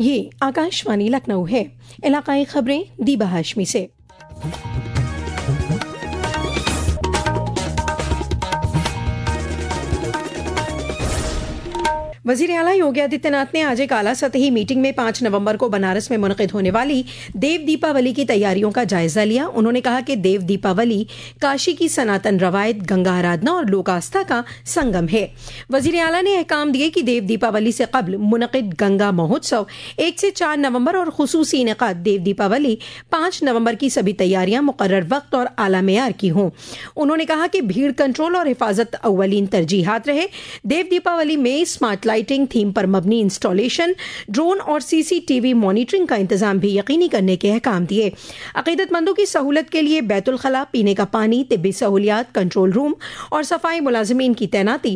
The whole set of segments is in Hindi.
ये आकाशवाणी लखनऊ है। इलाकाई खबरें दीबा हाशमी से। वजीर आला योगी आदित्यनाथ ने आज एक आला सतही मीटिंग में 5 नवंबर को बनारस में मुनक़िद होने वाली देव दीपावली की तैयारियों का जायजा लिया। उन्होंने कहा कि देव दीपावली काशी की सनातन रवायत, गंगा आराधना और लोक आस्था का संगम है। वजीर आला ने अहकाम दिए कि देव दीपावली से कबल मुनक़िद गंगा महोत्सव 1 से 4 नवंबर और खुसूसी इनेकाद देव दीपावली 5 नवंबर की सभी तैयारियां मुकर्रर वक्त और आला मेयार की हों। उन्होंने कहा कि भीड़ कंट्रोल और हिफाजत अव्वलीन तरजीहात रहे। देव दीपावली में स्मार्ट लाइटिंग, थीम पर मबनी इंस्टॉलेशन, ड्रोन और सीसीटीवी मॉनिटरिंग का इंतजाम भी यकीनी करने के अहकाम दिए। अकीदतमंदों की सहूलत के लिए बैतुल खला, पीने का पानी, तिब्बी सहूलियात, कंट्रोल रूम और सफाई मुलाजिमीन की तैनाती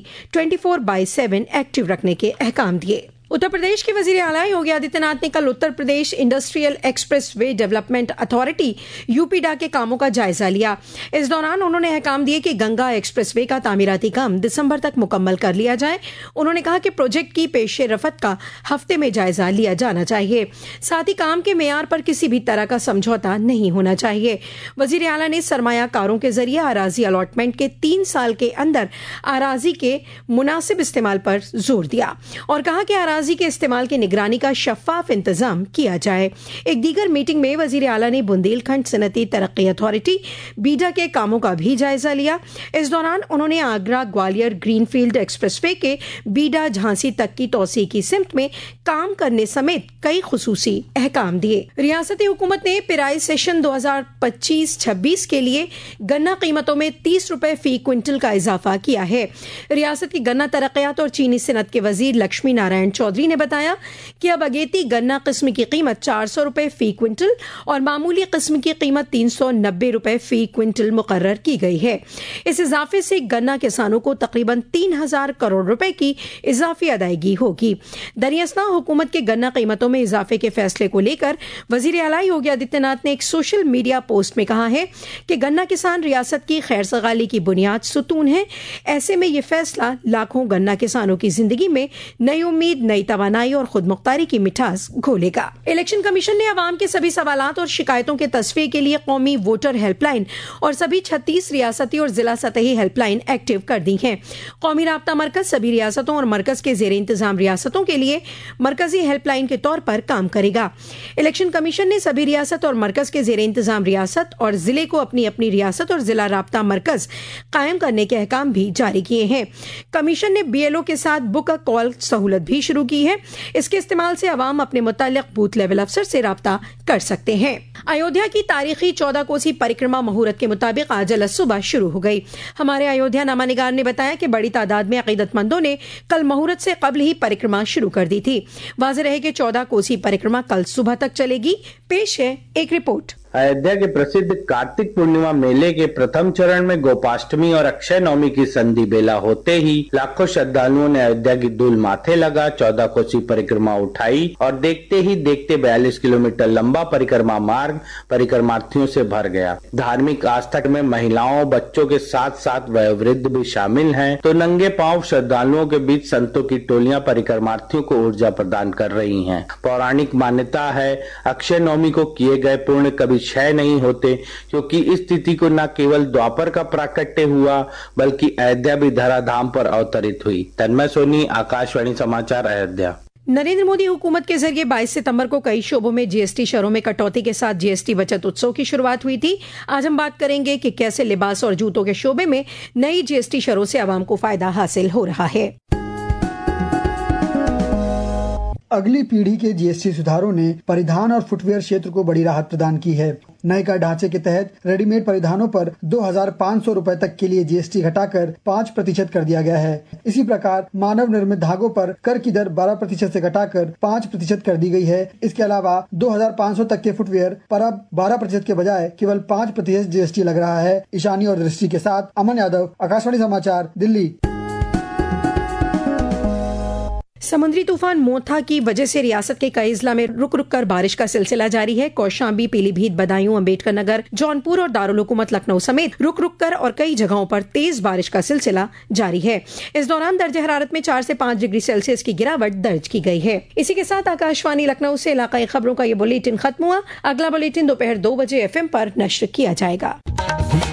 24/7 एक्टिव रखने के अहकाम दिए। उत्तर प्रदेश के वजीर आला योगी आदित्यनाथ ने कल Uttar Pradesh industrial expressway development authority UPEIDA के कामों का जायजा लिया। इस दौरान उन्होंने अहकाम दिए कि गंगा एक्सप्रेस वे का तामीराती काम दिसंबर तक मुकम्मल कर लिया जाए। उन्होंने कहा कि प्रोजेक्ट की पेश रफत का हफ्ते में जायजा लिया जाना चाहिए। साथ ही काम के मेयार पर किसी भी तरह का समझौता नहीं होना चाहिए। वजीर आला ने सरमायाकारों के जरिए अराजी अलॉटमेंट के 3 साल के अंदर अराजी के मुनासिब इस्तेमाल पर जोर दिया और कहा कि अराजी के इस्तेमाल की निगरानी का शफाफ इंतजाम किया जाए। एक दीगर मीटिंग में वजीर आला ने बुंदेलखंड सनती तरक्की अथॉरिटी बीडा के कामों का भी जायजा लिया। इस दौरान उन्होंने आगरा ग्वालियर ग्रीनफील्ड एक्सप्रेसवे के बीडा झांसी तक की तौसी की सिमत में काम करने समेत कई खुसूसी अहकाम दिए। रियासती हुकूमत ने पिराई सेशन 2025-26 के लिए गन्ना कीमतों में 30 रुपए फी क्विंटल का इजाफा किया है। रियासत की गन्ना तरक्यात और चीनी सनत के वजीर लक्ष्मी नारायण चौधरी ने बताया कि अब अगेती गन्ना किस्म की कीमत 400 रुपए फी क्विंटल और मामूली किस्म की कीमत 390 रुपए फी क्विंटल मुकर्रर की गई है। इस इजाफे से गन्ना किसानों को तकरीबन 3000 करोड़ रुपए की इजाफी अदायगी होगी। दरियासना हुकूमत के गन्ना कीमतों में इजाफे के फैसले को लेकर वजीर आला योगी आदित्यनाथ ने एक सोशल मीडिया पोस्ट में कहा है कि गन्ना किसान रियासत की खैर सगाली की बुनियाद सुतून है। ऐसे में यह फैसला लाखों गन्ना किसानों की जिंदगी में नई उम्मीद, नई तवानाई और खुद मुख्तारी की मिठास घोलेगा। इलेक्शन कमीशन ने अवाम के सभी सवालात और शिकायतों के तस्फीर के लिए कौमी वोटर हेल्पलाइन और सभी 36 रियासती और जिला सतही हेल्पलाइन एक्टिव कर दी हैं। कौमी राब्ता मरकज सभी रियासतों और मरकज के जेर इंतजाम रियासतों के लिए मरकजी हेल्पलाइन के तौर पर काम करेगा। इलेक्शन कमीशन ने सभी रियासत और मरकज के जेर इंतजाम रियासत और जिले को अपनी अपनी रियासत और जिला राब्ता मरकज कायम करने के अहकाम भी जारी किए हैं। कमीशन ने BLO के साथ बुक अ कॉल सहूलत भी शुरू की है। इसके इस्तेमाल से अवाम अपने मुताल्लिक बूथ लेवल अफसर से राब्ता कर सकते हैं। अयोध्या की तारीखी 14 कोसी परिक्रमा मुहूर्त के मुताबिक आज सुबह शुरू हो गई। हमारे अयोध्या नामानिगार ने बताया कि बड़ी तादाद में अकीदतमंदों ने कल मुहूर्त से कबल ही परिक्रमा शुरू कर दी थी। वाज़ेह रहे कि 14 कोसी परिक्रमा कल सुबह तक चलेगी। पेश है एक रिपोर्ट। अयोध्या के प्रसिद्ध कार्तिक पूर्णिमा मेले के प्रथम चरण में गोपाष्टमी और अक्षय नवमी की संधि बेला होते ही लाखों श्रद्धालुओं ने अयोध्या की धूल माथे लगा 14 कोसी परिक्रमा उठाई और देखते ही देखते 42 किलोमीटर लंबा परिक्रमा मार्ग परिक्रमार्थियों से भर गया। धार्मिक आस्था में महिलाओं, बच्चों के साथ साथ वयोवृद्ध भी शामिल हैं, तो नंगे पांव श्रद्धालुओं के बीच संतों की टोलियां परिक्रमार्थियों को ऊर्जा प्रदान कर रही हैं। पौराणिक मान्यता है अक्षय नवमी को किए गए पुण्य कभी क्षय नहीं होते, क्योंकि इस तिथि को न केवल द्वापर का प्राकट्य हुआ बल्कि अयोध्या भी धराधाम पर अवतरित हुई। तन्मय सोनी, आकाशवाणी समाचार, अयोध्या। नरेंद्र मोदी हुकूमत के जरिए 22 सितंबर को कई शोबों में GST शरों में कटौती के साथ GST बचत उत्सव की शुरुआत हुई थी। आज हम बात करेंगे कि कैसे लिबास और जूतों के शोबे में नई GST शरों से आवाम को फायदा हासिल हो रहा है। अगली पीढ़ी के GST सुधारों ने परिधान और फुटवेयर क्षेत्र को बड़ी राहत प्रदान की है। नए कर ढांचे के तहत रेडीमेड परिधानों पर 2500 रुपए तक के लिए GST घटाकर 5% कर दिया गया है। इसी प्रकार मानव निर्मित धागों पर कर की दर 12% से घटाकर 5% कर दी गई है। इसके अलावा 2500 तक के फुटवेयर पर अब 12% के बजाय केवल 5% GST लग रहा है। ईशानी और दृष्टि के साथ अमन यादव, आकाशवाणी समाचार, दिल्ली। समुद्री तूफान मोथा की वजह से रियासत के कई जिला में रुक रुक कर बारिश का सिलसिला जारी है। कौशाम्बी, पीलीभीत, बदायूं, अम्बेडकर नगर, जौनपुर और दारुल हुकूमत लखनऊ समेत रुक रुक कर और कई जगहों पर तेज बारिश का सिलसिला जारी है। इस दौरान दर्ज हरारत में 4 से 5 डिग्री सेल्सियस की गिरावट दर्ज की गई है। इसी के साथ आकाशवाणी लखनऊ से इलाकाई खबरों का ये बुलेटिन खत्म हुआ। अगला बुलेटिन दोपहर 2 बजे FM पर नश्र किया जाएगा।